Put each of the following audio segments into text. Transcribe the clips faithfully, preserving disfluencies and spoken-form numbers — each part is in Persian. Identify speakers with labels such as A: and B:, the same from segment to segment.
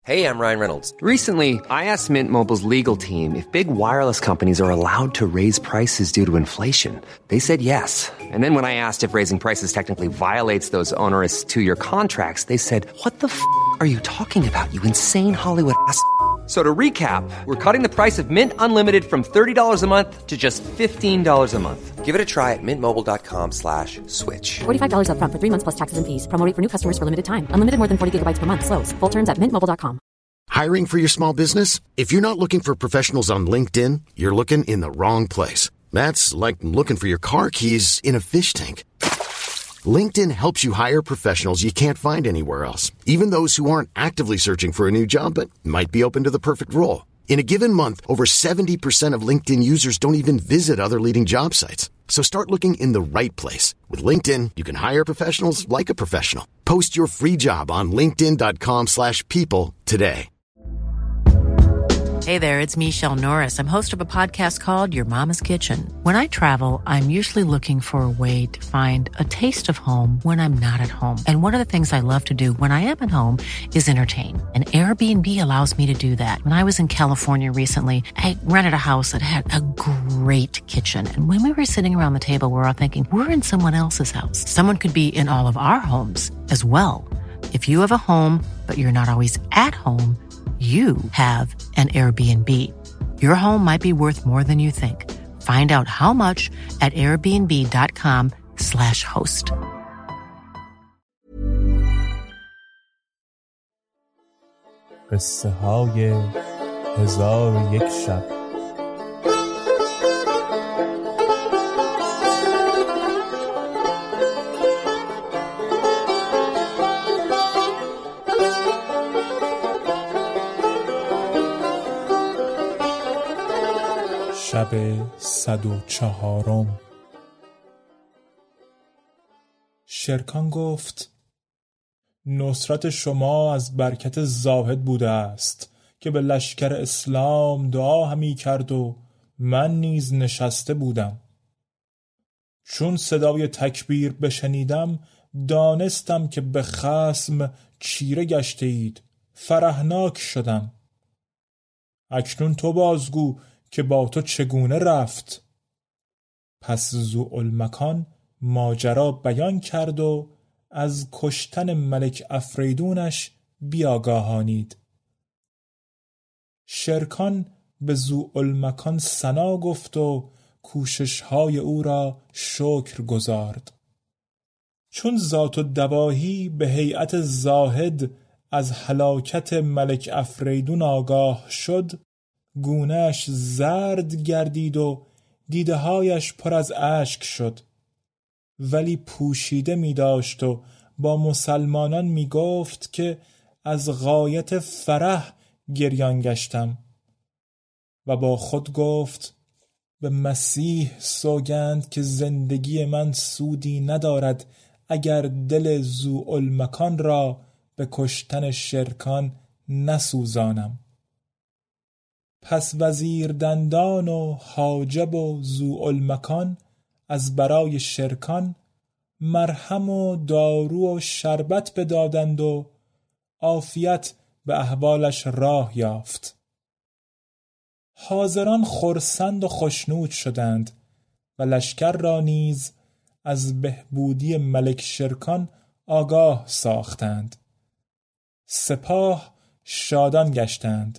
A: Hey, I'm Ryan Reynolds.
B: Recently, I asked Mint Mobile's legal team if big wireless companies are allowed to raise prices due to inflation. They said yes. And then when I asked if raising prices technically violates those onerous two-year contracts, they said, "What the f*** are you talking about, you insane Hollywood ass?" So to recap, we're cutting the price of Mint Unlimited from thirty dollars a month to just fifteen dollars a month.
A: Give it a try at mintmobile.com slash switch.
C: forty-five dollars up front for three months plus taxes and fees. Promo rate for new customers for limited time. Unlimited more than forty gigabytes per month. Slows full terms at mint mobile dot com.
D: Hiring for your small business? If you're not looking for professionals on LinkedIn, you're looking in the wrong place. That's like looking for your car keys in a fish tank. LinkedIn helps you hire professionals you can't find anywhere else, even those who aren't actively searching for a new job but might be open to the perfect role. In a given month, over seventy percent of LinkedIn users don't even visit other leading job sites. So start looking in the right place. With LinkedIn, you can hire professionals like a professional. Post your free job on linkedin.com slash people today.
E: Hey there, it's Michelle Norris. I'm host of a podcast called Your Mama's Kitchen. When I travel, I'm usually looking for a way to find a taste of home when I'm not at home. And one of the things I love to do when I am at home is entertain. And Airbnb allows me to do that. When I was in California recently, I rented a house that had a great kitchen. And when we were sitting around the table, we were all thinking, we're in someone else's house. Someone could be in all of our homes as well. If you have a home, but you're not always at home, you have an Airbnb. Your home might be worth more than you think. Find out how much at airbnb.com slash host.
F: قصه های هزار و یک شب. شب صد و چهارم. شرکان گفت نصرت شما از برکت زاهد بوده است که به لشکر اسلام دعا همی کرد و من نیز نشسته بودم. چون صدای تکبیر بشنیدم دانستم که به خصم چیره گشته اید. فرحناک شدم. اکنون تو بازگو که با تو چگونه رفت؟ پس ذوالمکان ماجرا بیان کرد و از کشتن ملک افریدونش بیاگاهانید. شرکان به ذوالمکان ثنا گفت و کوشش‌های او را شکر گزارد. چون ذات الدواهی به هیئت زاهد از هلاکت ملک افریدون آگاه شد، گونه‌اش زرد گردید و دیده‌هایش پر از اشک شد، ولی پوشیده می داشت و با مسلمانان می گفت که از غایت فرح گریان گشتم و با خود گفت به مسیح سوگند که زندگی من سودی ندارد اگر دل ذوالمکان را به کشتن شرکان نسوزانم. پس وزیر دندان و حاجب و ذوالمکان از برای شرکان مرهم و دارو و شربت بدادند و عافیت به احوالش راه یافت. حاضران خرسند و خشنود شدند و لشکر را نیز از بهبودی ملک شرکان آگاه ساختند. سپاه شادان گشتند.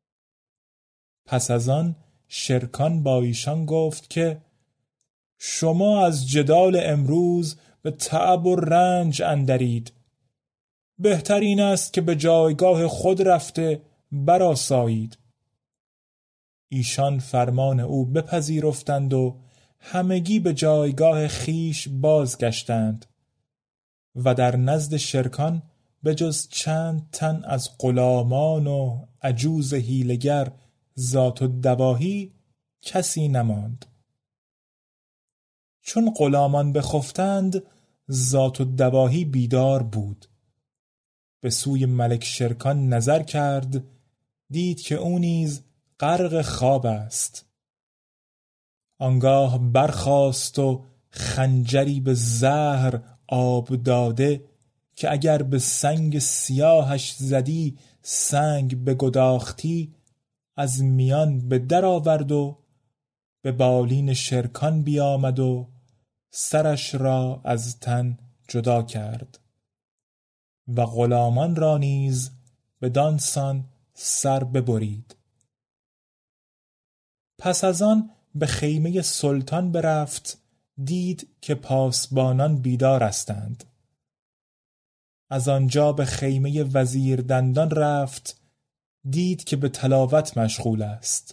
F: پس از آن شرکان با ایشان گفت که شما از جدال امروز به تعب و رنج اندرید. بهترین است که به جایگاه خود رفته برآسایید. ایشان فرمان او بپذیرفتند و همگی به جایگاه خیش بازگشتند و در نزد شرکان به جز چند تن از غلامان و عجوز حیله‌گر ذات الدواهی کسی نماند. چون غلامان بخفتند ذات الدواهی بیدار بود. به سوی ملک شرکان نظر کرد، دید که او نیز غرق خواب است. آنگاه برخاست و خنجری به زهر آب داده که اگر به سنگ سیاهش زدی سنگ به گداختی از میان به در آورد و به بالین شرکان بیامد و سرش را از تن جدا کرد و غلامان را نیز بدان سان سر ببرید. پس از آن به خیمه سلطان برفت، دید که پاسبانان بیدار هستند. از آنجا به خیمه وزیر دندان رفت، دید که به تلاوت مشغول است.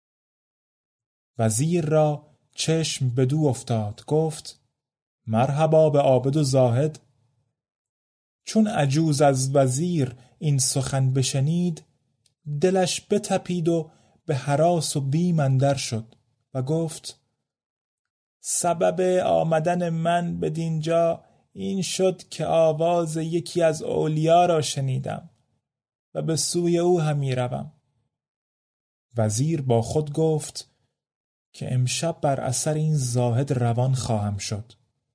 F: وزیر را چشم بدو افتاد، گفت مرحبا به عابد و زاهد. چون عجوز از وزیر این سخن بشنید، دلش بتپید و به هراس و بیم اندر شد و گفت سبب آمدن من بدینجا این شد که آواز یکی از اولیا را شنیدم و به سوی او همی روم. وزیر با خود گفت که امشب بر اثر این زاهد روان خواهم شد.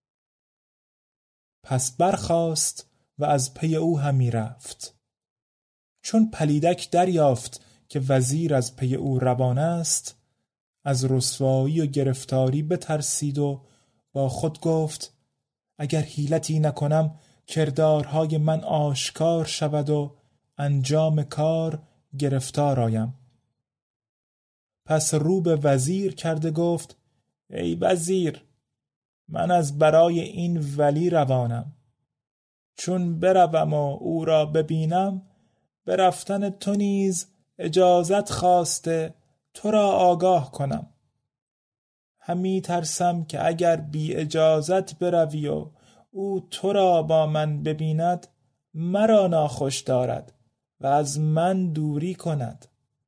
F: پس برخاست و از پی او همی رفت. چون پلیدک دریافت که وزیر از پی او روان است، از رسوایی و گرفتاری بترسید و با خود گفت اگر حیلتی نکنم کردارهای من آشکار شود و انجام کار گرفتار آیم. پس رو به وزیر کرده گفت ای وزیر، من از برای این ولی روانم. چون بروم و او را ببینم، به رفتن تو نیز اجازت خواسته تو را آگاه کنم. همی ترسم که اگر بی اجازت بروی و او تو را با من ببیند، مرا ناخوش دارد و از من دوری کند.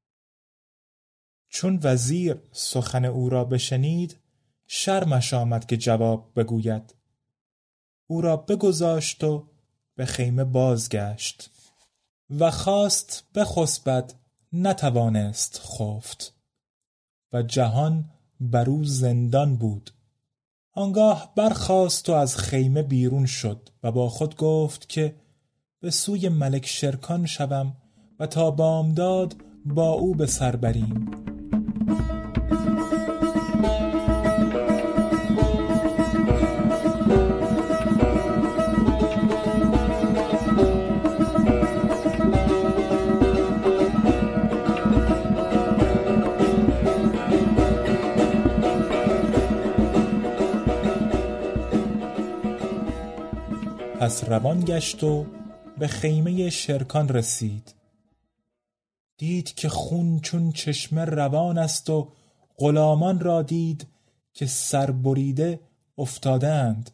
F: چون وزیر سخن او را بشنید، شرمش آمد که جواب بگوید. او را بگذاشت و به خیمه بازگشت و خواست بخسبد، نتوانست خفت و جهان بر او زندان بود. آنگاه برخاست و از خیمه بیرون شد و با خود گفت که به سوی ملک شرکان شوم و تا بامداد با او به سر بریم. پس روان گشت و به خیمه شرکان رسید. دید که خون چون چشمه روان است و غلامان را دید که سربریده افتادند.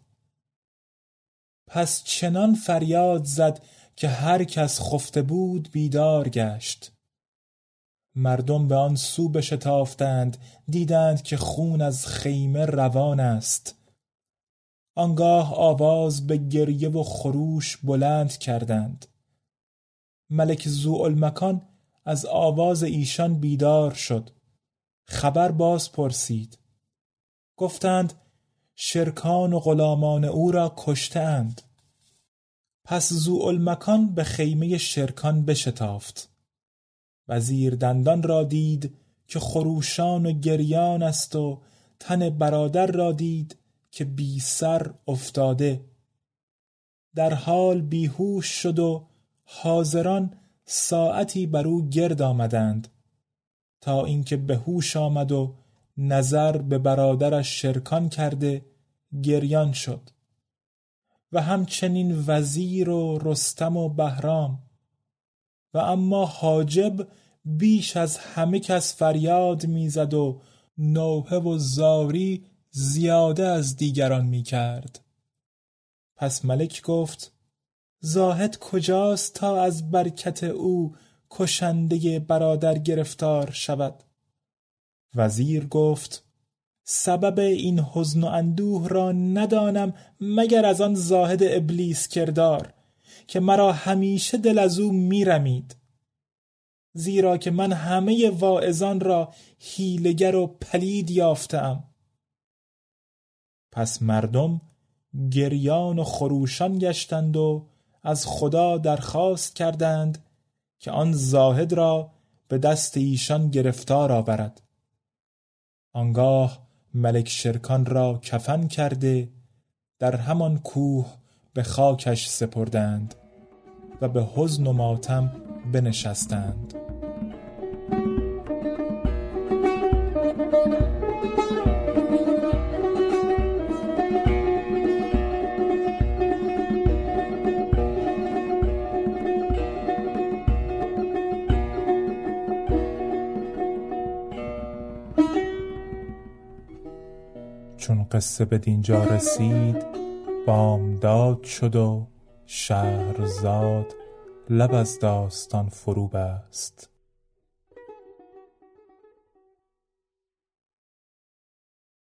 F: پس چنان فریاد زد که هر کس خفته بود بیدار گشت. مردم به آن سو بشتافتند، دیدند که خون از خیمه روان است. آنگاه آواز به گریه و خروش بلند کردند. ملک ذوالمکان از آواز ایشان بیدار شد. خبر باز پرسید. گفتند شرکان و غلامان او را کشتند. پس ذوالمکان به خیمه شرکان بشتافت. وزیر دندان را دید که خروشان و گریان است و تن برادر را دید که بی سر افتاده. در حال بیهوش شد و حاضران ساعتی بر او گرد آمدند تا اینکه به هوش آمد و نظر به برادرش شرکان کرده گریان شد و همچنین وزیر و رستم و بهرام. و اما حاجب بیش از همه کس فریاد میزد و نوحه و زاری زیاده از دیگران می کرد. پس ملک گفت زاهد کجاست تا از برکت او کشنده برادر گرفتار شود؟ وزیر گفت سبب این حزن و اندوه را ندانم مگر از آن زاهد ابلیس کردار که مرا همیشه دل از او می رمید. زیرا که من همه واعظان را حیله‌گر و پلید یافتم. پس مردم گریان و خروشان گشتند و از خدا درخواست کردند که آن زاهد را به دست ایشان گرفتار آورد. آنگاه ملک شرکان را کفن کرده در همان کوه به خاکش سپردند و به حزن و ماتم بنشستند. چون قصه به دینجا رسید بامداد شد و شهرزاد لب از داستان فرو بست.